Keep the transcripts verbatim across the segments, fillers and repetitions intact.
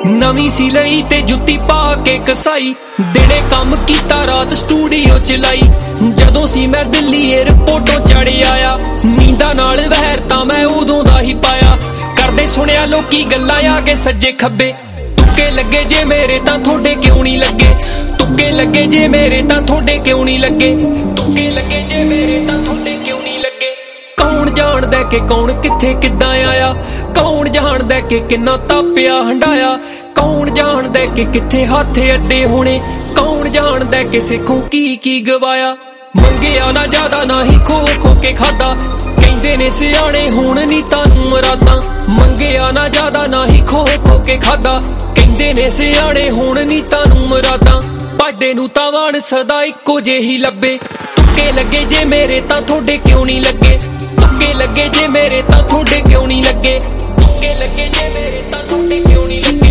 नवी सी लई ते जुत्ती पा के कसाई दिने काम कीता रात स्टूडियो च लाई जदों सी मैं दिल्ली एयरपोर्टों चढ़ आया नींदा नाल वहर तां मैं उदों दा ही पाया करदे सुनिया लोकी गल्लां आके सज्जे खब्बे तुक्के लगे जे मेरे तां थोड़े क्यों नहीं लगे तुक्के लगे जे मेरे तां थोड़े क्यों नहीं लगे तुक्के लगे जे मेरे तां थोड़े क्यों नहीं लगे कौन जानदा कि कौन किथे किदां आया कौन जानदा कि किन्ना तापिया हंडाया कौन जानदा कि किथे हाथे अड्डे होने कौन जानदा कि सिखों की की गवाया मंगिया ना ज्यादा ना ही खो खो के खादा कहंदे ने सियाणे हुण नी तानू मरादा मंगिया ना ज्यादा ना ही खो खो के खादा कहंदे ने सियाणे हुण नी तानू मरादा भजदे नू तां वाण सदा इक्को जेही लब्बे तुक्के लगे जे मेरे तां थोड़े क्यों नहीं लगे तुक्के लगे जे मेरे तां थोड़े क्यों नहीं लगे तुक्के लगे जे मेरे तां थोड़े क्यों नहीं लगे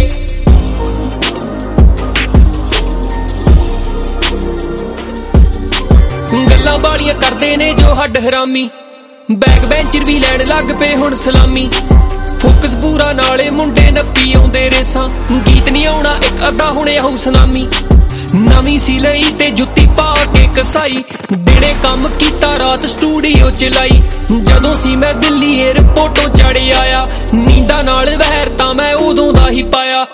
गल्लां वालियां करदे ने जो हड हरामी बैक बेंचर भी लैण लग पे हुण सलामी फोकस पूरा नाले मुंडे नप्पी आउंदे रेसां गीत नहीं आउणा इक अद्धा हुणे आऊ सुनामी नवी सी लई ते जुत्ती पा के कसाई दिने काम कीता रात स्टूडियो च लाई जदों सी मैं दिल्ली एयरपोर्टों चढ़ आया नींदा नाल वहर तां मैं उदों दा ही पाया